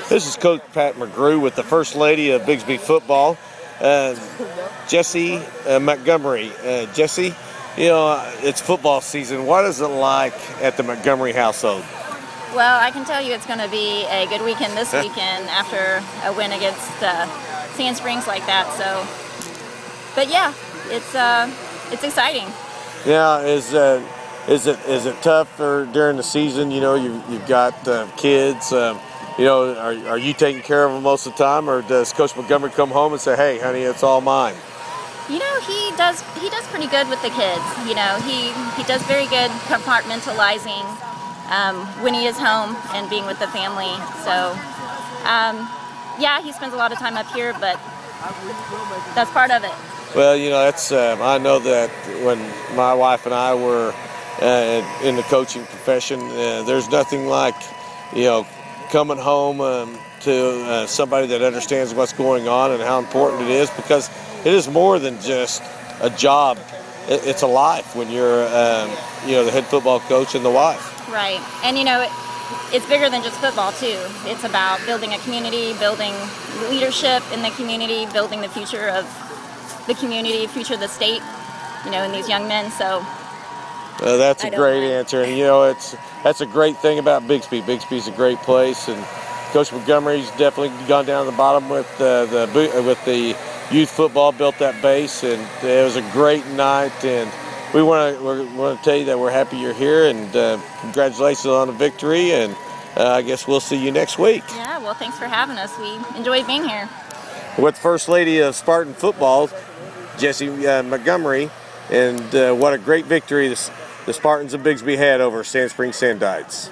This is Coach Pat McGrew with the First Lady of Bigsby Football, Jessie Montgomery. Jessie, it's football season. What is it like at the Montgomery household? Well, I can tell you it's going to be a good weekend this weekend after a win against Sand Springs like that. So, but yeah, it's exciting. Yeah, is it tough during the season? You've got kids. Are you taking care of them most of the time, or does Coach Montgomery come home and say, "Hey, honey, it's all mine"? He does pretty good with the kids. He does very good compartmentalizing when he is home and being with the family. So, yeah, he spends a lot of time up here, but that's part of it. Well, that's I know that when my wife and I were in the coaching profession, there's nothing like coming home to somebody that understands what's going on and how important it is, because it is more than just a job. It's a life when you're the head football coach and the wife. Right, and it's bigger than just football too. It's about building a community, building leadership in the community, building the future of the community, future of the state, in these young men. So that's a great answer, and that's a great thing about Bigsby. Bigsby's a great place, and Coach Montgomery's definitely gone down to the bottom with the youth football, built that base, and it was a great night. And we want to tell you that we're happy you're here, and congratulations on the victory. And I guess we'll see you next week. Yeah, well, thanks for having us. We enjoyed being here. With First Lady of Spartan Football, Jessie Montgomery, and what a great victory the Spartans of Bigsby had over Sand Springs Sandites.